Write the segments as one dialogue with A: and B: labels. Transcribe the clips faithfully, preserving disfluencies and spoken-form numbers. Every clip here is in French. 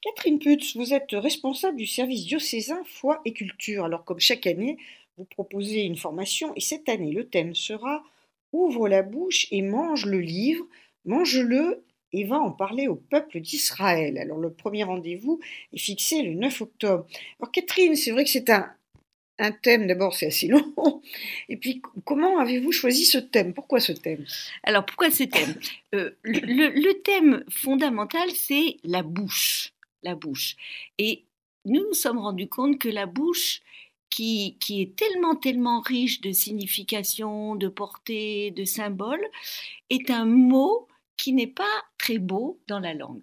A: Catherine Putz, vous êtes responsable du service diocésain foi et culture. Alors, comme chaque année, vous proposez une formation et cette année, le thème sera Ouvre la bouche et mange le livre, mange-le et va en parler au peuple d'Israël. Alors, le premier rendez-vous est fixé le neuf octobre. Alors, Catherine, c'est vrai que c'est un, un thème, d'abord, c'est assez long. Et puis, c- comment avez-vous choisi ce thème? Pourquoi ce thème?
B: Alors, pourquoi ce thème? Euh, le, le thème fondamental, c'est la bouche. La bouche. Et nous nous sommes rendus compte que la bouche, qui, qui est tellement, tellement riche de significations, de portées, de symboles, est un mot qui n'est pas très beau dans la langue.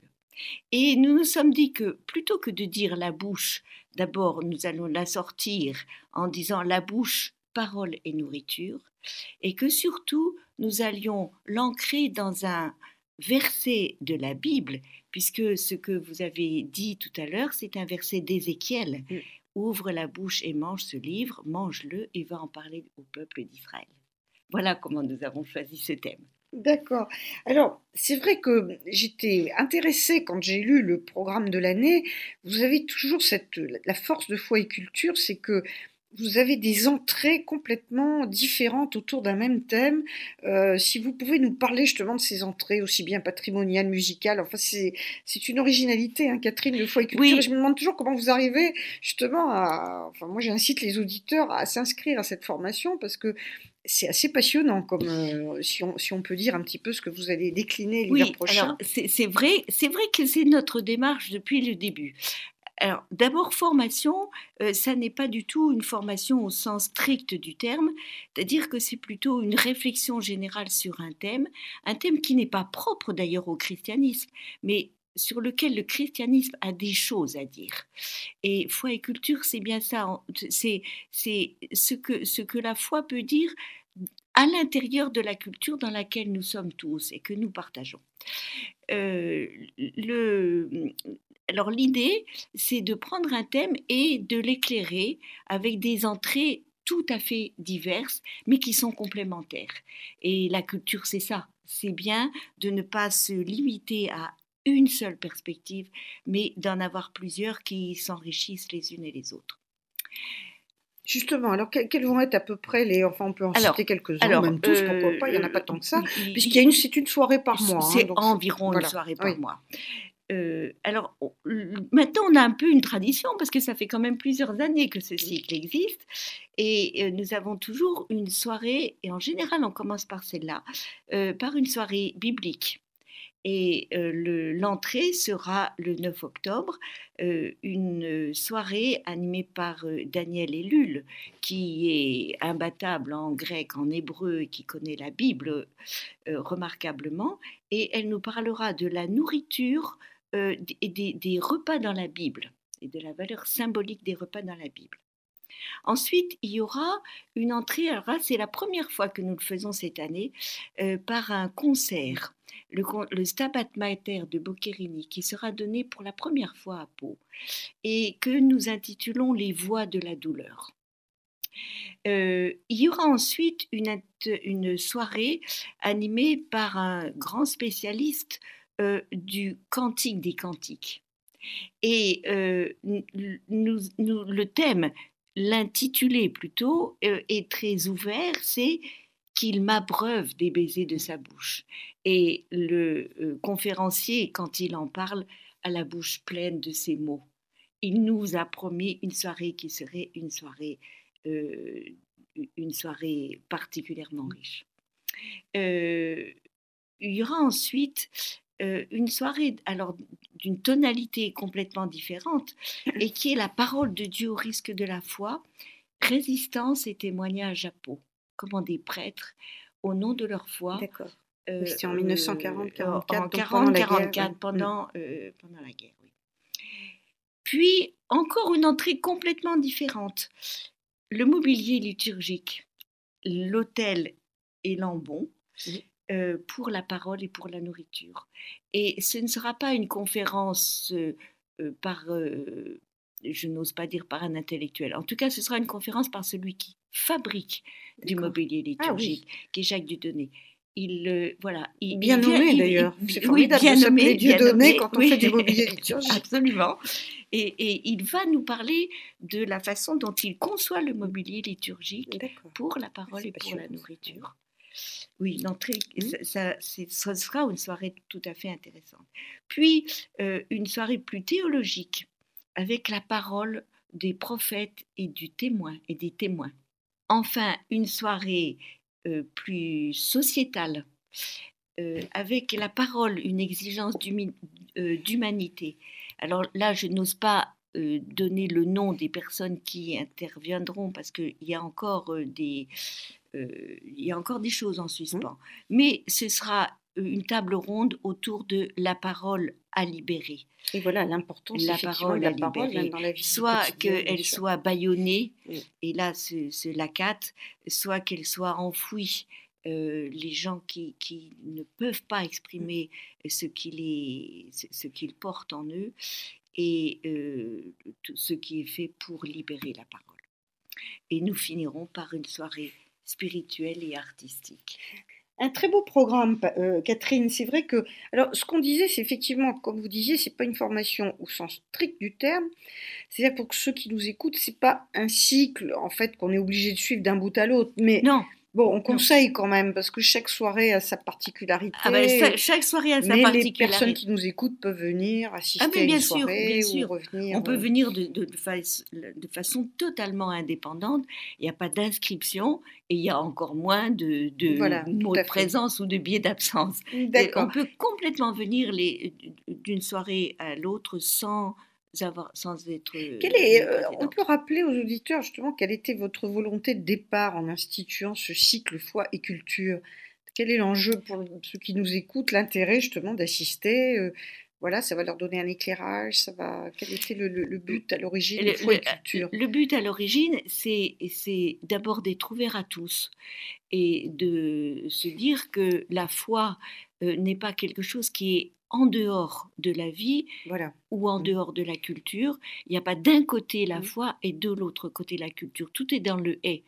B: Et nous nous sommes dit que plutôt que de dire la bouche, d'abord nous allons la sortir en disant la bouche, parole et nourriture, et que surtout nous allions l'ancrer dans un verset de la Bible, puisque ce que vous avez dit tout à l'heure, c'est un verset d'Ézéchiel.
A: Mm.
B: Ouvre la bouche et mange ce livre, mange-le et va en parler au peuple d'Israël. Voilà comment nous avons choisi ce thème.
A: D'accord. Alors, c'est vrai que j'étais intéressée quand j'ai lu le programme de l'année. Vous avez toujours cette, la force de foi et culture, c'est que vous avez des entrées complètement différentes autour d'un même thème. Euh, si vous pouvez nous parler justement de ces entrées, aussi bien patrimoniales, musicales, enfin c'est c'est une originalité, hein, Catherine, de foi et culture. Et je
B: Oui,
A: me demande toujours comment vous arrivez justement à, enfin moi j'incite les auditeurs à s'inscrire à cette formation parce que c'est assez passionnant, comme euh, si, on, si on peut dire un petit peu ce que vous allez décliner l'hiver
B: oui, alors
A: prochain.
B: c'est c'est vrai, c'est vrai que c'est notre démarche depuis le début. Alors, d'abord, formation, euh, ça n'est pas du tout une formation au sens strict du terme, c'est-à-dire que c'est plutôt une réflexion générale sur un thème, un thème qui n'est pas propre d'ailleurs au christianisme, mais sur lequel le christianisme a des choses à dire. Et foi et culture, c'est bien ça, c'est c'est ce que, ce que la foi peut dire à l'intérieur de la culture dans laquelle nous sommes tous et que nous partageons. Euh, le, alors l'idée, c'est de prendre un thème et de l'éclairer avec des entrées tout à fait diverses, mais qui sont complémentaires. Et la culture, c'est ça. C'est bien de ne pas se limiter à une seule perspective, mais d'en avoir plusieurs qui s'enrichissent les unes et les autres.
A: Justement, alors que- quels vont être à peu près les... Enfin, on peut en citer
B: Alors,
A: quelques-uns, ou
B: alors
A: même tous, pourquoi
B: euh,
A: pas, il n'y en a pas
B: euh,
A: tant que ça,
B: il-
A: puisqu'il y a une,
B: il-
A: c'est une soirée par mois, hein,
B: c'est
A: donc c'est-
B: environ une
A: voilà,
B: soirée par
A: oui.
B: mois. Euh, alors, on- maintenant, on a un peu une tradition parce que ça fait quand même plusieurs années que ce cycle existe et euh, nous avons toujours une soirée, et en général, on commence par celle-là, euh, par une soirée biblique. Et euh, le- l'entrée sera le neuf octobre, euh, une soirée animée par euh, Daniel Ellul, qui est imbattable en grec, en hébreu, et qui connaît la Bible euh, remarquablement. Et elle nous parlera de la nourriture euh, et des, des repas dans la Bible et de la valeur symbolique des repas dans la Bible. Ensuite, il y aura une entrée, alors là, c'est la première fois que nous le faisons cette année, euh, par un concert, le, le Stabat Mater de Boccherini, qui sera donné pour la première fois à Pau, et que nous intitulons Les voix de la douleur. Euh, il y aura ensuite une, une soirée animée par un grand spécialiste euh, du cantique des cantiques. Et euh, nous, nous, le thème, l'intitulé plutôt, euh, est très ouvert, c'est qu'il m'abreuve des baisers de sa bouche. Et le euh, conférencier, quand il en parle, a la bouche pleine de ces mots. Il nous a promis une soirée qui serait une soirée, euh, une soirée particulièrement riche. Euh, il y aura ensuite euh, une soirée alors d'une tonalité complètement différente et qui est la parole de Dieu au risque de la foi, résistance et témoignage à Pau. Comment des prêtres, au nom de leur foi,
A: D'accord. Oui,
B: euh,
A: c'était en
B: euh, en
A: mille neuf cent quarante-quarante-quatre, donc pendant la guerre, oui.
B: quarante-quarante-quatre
A: Mm.
B: pendant, euh, pendant la guerre. Oui. Puis encore une entrée complètement différente. Le mobilier liturgique, l'autel et l'ambon,
A: Mm.
B: euh, pour la parole et pour la nourriture. Et ce ne sera pas une conférence euh, euh, par, euh, je n'ose pas dire par un intellectuel, en tout cas ce sera une conférence par celui qui fabrique du
A: D'accord.
B: mobilier
A: Ah oui,
B: liturgique, qui est Jacques Dieudonné. il, euh, voilà, il,
A: Bien
B: il vient,
A: nommé
B: il-
A: d'ailleurs.
B: il-
A: C'est
B: oui,
A: formidable de
B: bien
A: s'appeler
B: nommé, bien
A: Dieudonné
B: nommé,
A: quand on
B: oui,
A: fait du mobilier liturgique.
B: absolument. Et, et il va nous parler de la façon dont il conçoit le
A: Mmh.
B: mobilier liturgique
A: D'accord.
B: pour la parole
A: C'est
B: et pour la
A: passionnant ça.
B: nourriture. Oui, l'entrée,
A: Mmh.
B: ça, ça- c'est- ce sera une soirée tout à fait intéressante. Puis, euh, une soirée plus théologique, avec la parole des prophètes et du témoin et des témoins. Enfin, une soirée euh, plus sociétale, euh, avec la parole, une exigence d'humi- euh, d'humanité. Alors là, je n'ose pas euh, donner le nom des personnes qui interviendront parce qu'il y a encore euh, des, euh, il y a encore des choses en
A: Mmh.
B: suspens. Mais ce sera euh, une table ronde autour de la parole à libérer.
A: Et voilà l'importance
B: La
A: effectivement de
B: parole à
A: la parole, même
B: libérer,
A: dans la vie
B: soit
A: quotidienne, bien
B: qu'elle
A: sûr.
B: soit bâillonnée,
A: Mmh.
B: et là c'est c'est la cate, soit qu'elle soit enfouie. Euh, les gens qui, qui ne peuvent pas
A: Mmh.
B: exprimer ce qu'ils les- ce- ce qu'ils portent en eux, et euh, tout ce qui est fait pour libérer la parole. Et nous finirons par une soirée spirituelle et artistique.
A: Un très beau programme, Pa- euh, Catherine. C'est vrai que, alors, ce qu'on disait, c'est effectivement, comme vous disiez, c'est pas une formation au sens strict du terme. C'est-à-dire pour que ceux qui nous écoutent, c'est pas un cycle en fait qu'on est obligé de suivre d'un bout à l'autre. Mais
B: Non,
A: bon, on
B: non.
A: conseille quand même parce que chaque soirée a sa
B: Ah ben,
A: particularité.
B: ça- chaque soirée a sa
A: Mais les
B: particularité.
A: personnes qui nous écoutent peuvent venir
B: Ah
A: assister
B: mais
A: à une
B: bien sûr,
A: soirée
B: bien
A: ou
B: sûr.
A: revenir.
B: On peut
A: euh,
B: venir de, de- de fa- de façon totalement indépendante. Il n'y a pas d'inscription et il y a encore moins de, de
A: Voilà, tout
B: mots de
A: à fait.
B: présence ou de billets d'absence. Et
A: D'accord.
B: on peut complètement venir les, d'une soirée à l'autre sans avoir, sans être
A: Quelle est,
B: euh,
A: euh, on peut
B: précédente.
A: rappeler aux auditeurs justement quelle était votre volonté de départ en instituant ce cycle foi et culture? Quel est l'enjeu pour ceux qui nous écoutent, l'intérêt justement d'assister? euh, Voilà, ça va leur donner un éclairage, ça va. Quel était le, le- le but à l'origine de
B: Le,
A: foi et
B: le-
A: culture?
B: le but à l'origine, c'est c'est d'abord d'être ouvert à tous et de se dire que la foi euh, n'est pas quelque chose qui est en dehors de la vie
A: Voilà.
B: ou en
A: Mm.
B: dehors de la culture. Il n'y a pas d'un côté la
A: Mm.
B: foi et de l'autre côté la culture. Tout est dans le et.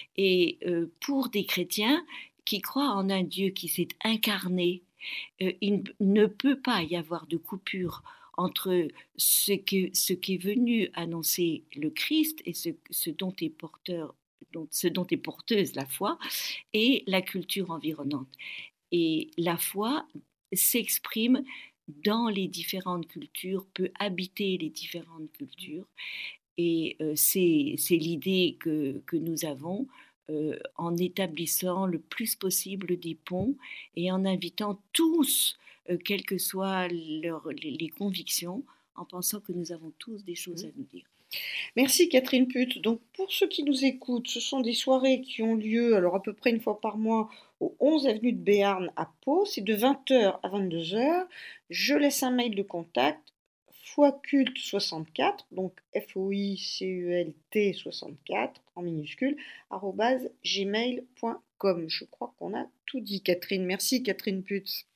B: Et euh, pour des chrétiens qui croient en un Dieu qui s'est incarné, euh, il ne peut pas y avoir de coupure entre ce, que, ce qui est venu annoncer le Christ et ce, ce dont est porteur, dont, ce dont est porteuse la foi, et la culture environnante. Et la foi s'exprime dans les différentes cultures, peut habiter les différentes cultures. Et euh, c'est c'est l'idée que, que nous avons euh, en établissant le plus possible des ponts et en invitant tous, euh, quelles que soient leurs- les, les convictions, en pensant que nous avons tous des choses
A: Mm.
B: à nous dire.
A: Merci Catherine Put. Donc pour ceux qui nous écoutent, ce sont des soirées qui ont lieu alors à peu près une fois par mois au onze avenue de Béarn à Pau. C'est de vingt heures à vingt-deux heures. Je laisse un mail de contact foiculte soixante-quatre, donc F O I C U L T soixante-quatre en minuscule, arobase gmail point com. Je crois qu'on a tout dit Catherine. Merci Catherine Put.